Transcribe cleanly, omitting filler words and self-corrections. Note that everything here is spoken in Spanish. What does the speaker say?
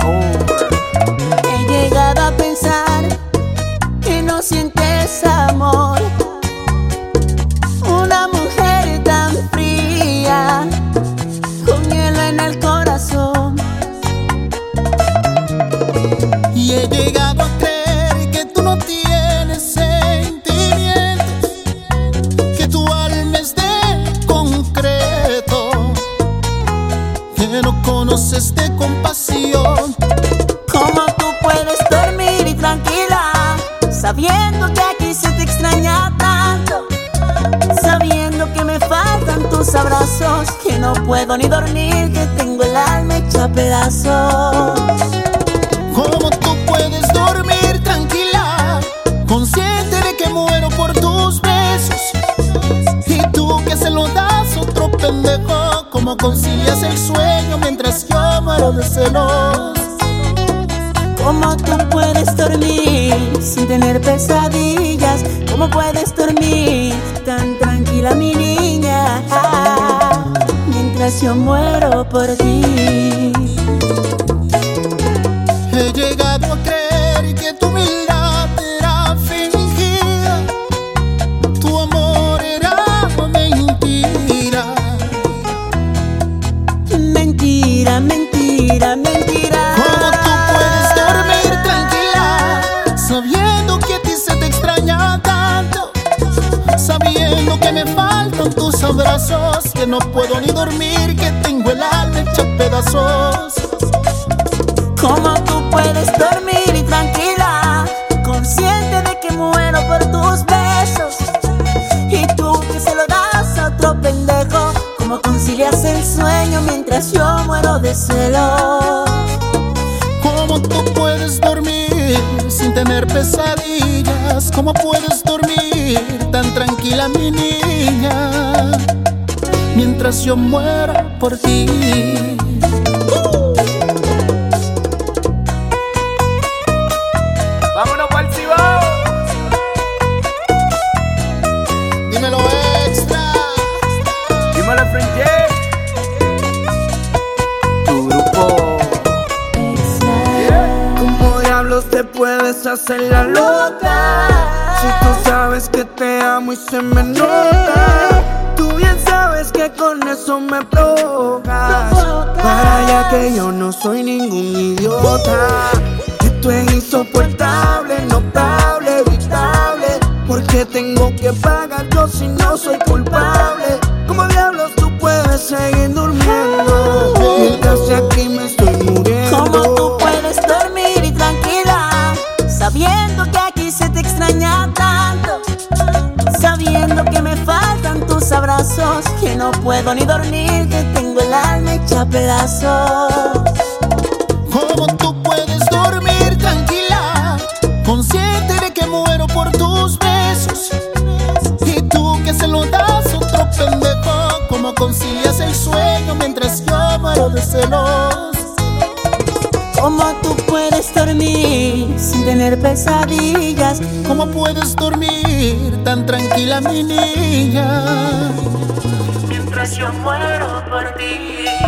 He llegado a pensar que no sientes amor. Una mujer tan fría, con hielo en el corazón. Y he llegado a creer que tú no tienes sentimientos, que tu alma es de concreto, que no conoces de compasión. ¿Cómo tú puedes dormir tranquila, sabiendo que aquí se te extraña tanto? Sabiendo que me faltan tus abrazos, que no puedo ni dormir, que tengo el alma hecha pedazos. ¿Cómo tú puedes dormir tranquila, consciente de que muero por tus besos? Y tú que se lo das a otro pendejo, ¿cómo concilias el sueño mientras yo muero de celos? ¿Cómo tú puedes dormir sin tener pesadillas? ¿Cómo puedes dormir tan tranquila, mi niña, mientras yo muero por ti? He llegado a creer que tu humildad era fingida, tu amor era mentira. Mentira, mentira, mentira. ¿Cómo tú puedes dormir tranquila, sabiendo que a ti se te extraña tanto? Sabiendo que me faltan tus abrazos, que no puedo ni dormir, que tengo el alma hecha pedazos. ¿Cómo tú puedes dormir tranquila, consciente de que muero por tus besos? Y tú que se lo das a otro pendejo, ¿cómo concilias el sueño mientras yo muero de celos? ¿Cómo tú puedes dormir sin tener pesadillas? ¿Cómo puedes dormir tan tranquila, mi niña, mientras yo muero por ti? ¡Vámonos pa'l Cibao! Dímelo extra. Dímelo French. Tu grupo. ¿Cómo diablos te puedes hacer la loca? Si tú sabes que te amo y se me nota. Tú bien sabes que con eso me provocas. Para allá que yo no soy ningún idiota. Esto es insoportable, notable, evitable. Porque tengo que pagar yo si no soy culpable. ¿Cómo diablos tú puedes seguir durmiendo mientras aquí me estoy muriendo? ¿Cómo tú puedes dormir tranquila, sabiendo que aquí se te extraña tanto? Sabiendo que me faltan tus abrazos, que no puedo ni dormir, que tengo el alma hecha pedazos. ¿Cómo tú puedes dormir tranquila, consciente de que muero por tus besos? Y tú que se lo das a otro pendejo, ¿cómo concilias el sueño mientras yo muero de celos? ¿Cómo tú puedes dormir sin tener pesadillas? ¿Cómo puedes dormir tan tranquila, mi niña, Mientras yo muero por ti.